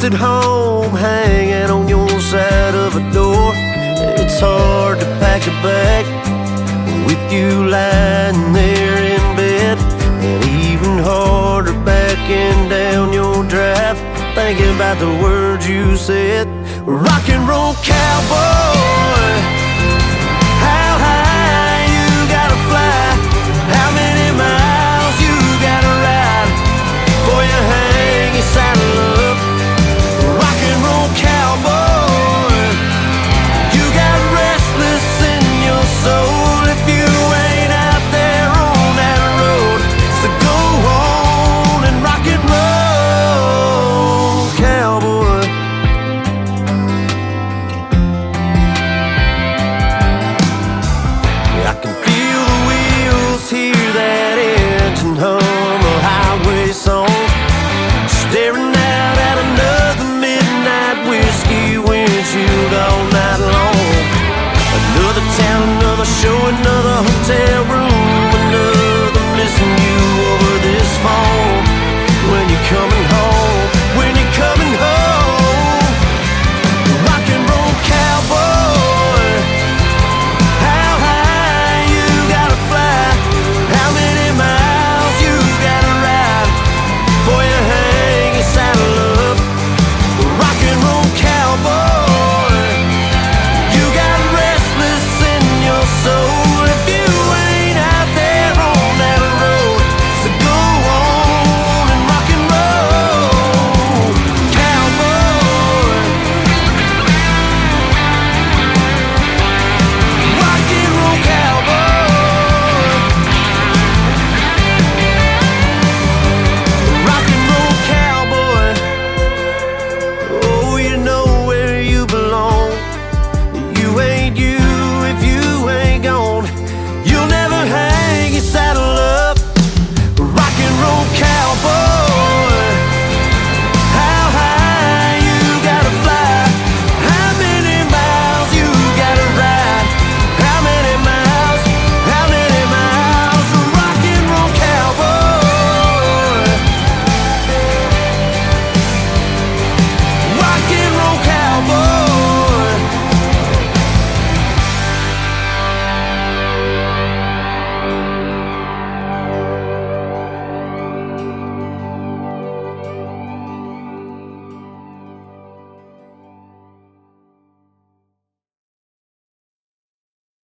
just at home, hanging on your side of a door. It's hard to pack a bag with you lying there in bed, and even harder backing down your drive, thinking about the words you said. Rock and roll cowboy,